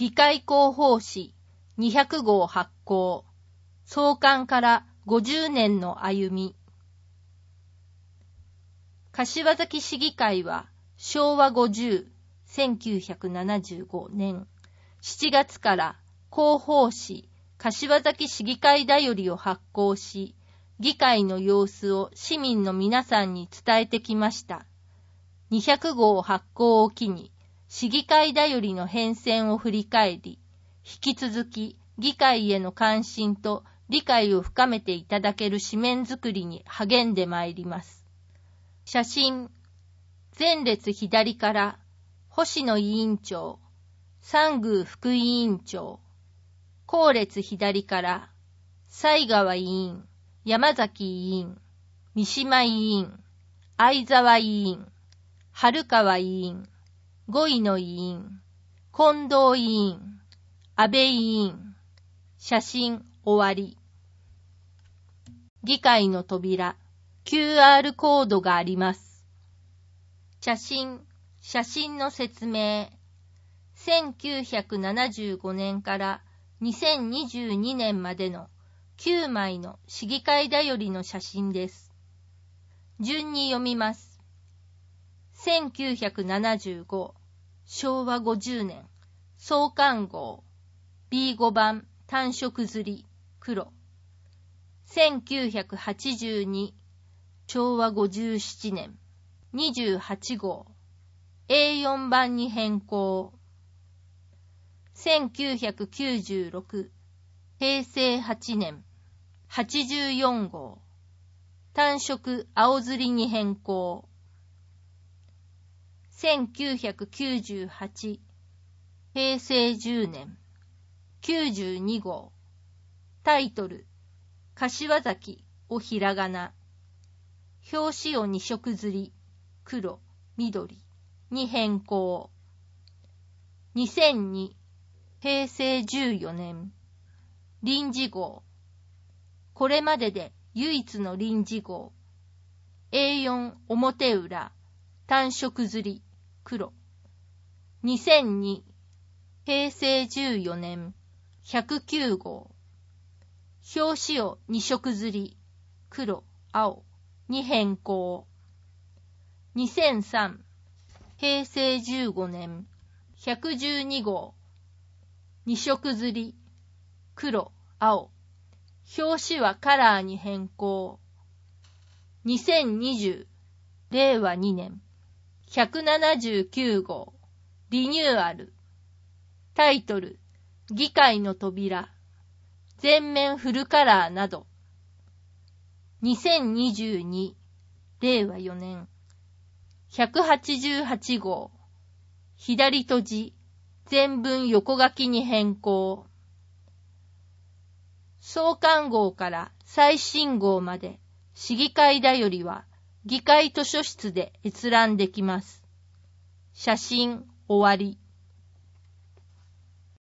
議会広報誌200号発行。創刊から50年の歩み。柏崎市議会は昭和1975年7月から広報誌柏崎市議会だよりを発行し、議会の様子を市民の皆さんに伝えてきました。200号発行を機に、市議会だよりの変遷を振り返り、引き続き議会への関心と理解を深めていただける紙面作りに励んでまいります。写真、前列左から星野委員長、三宮副委員長、後列左から西川委員、山崎委員、三島委員、相沢委員、春川委員、五井野委員、近藤委員、安倍委員。写真終わり。議会の扉、QR コードがあります。写真の説明。1975年から2022年までの9枚の市議会だよりの写真です。順に読みます。1975、昭和50年、創刊号、B5 番単色刷り、黒。1982、昭和57年、28号、A4 版に変更。1996、平成8年、84号、単色青刷りに変更。1998、平成10年、92号、タイトル、柏崎をひらがな、表紙を2色刷り、黒、緑に変更。2002、平成14年、臨時号、これまでで唯一の臨時号、A4 表裏、単色刷り、黒。2002、平成14年、109号、表紙を2色刷り、黒、青に変更。2003、平成15年、112号、2色刷り、黒、青、表紙はカラーに変更。2020、令和2年、179号、リニューアル。タイトル、議会の扉、全面フルカラーなど。2022、令和4年、188号、左閉じ、全文横書きに変更。創刊号から最新号まで、市議会だよりは、議会図書室で閲覧できます。写真終わり。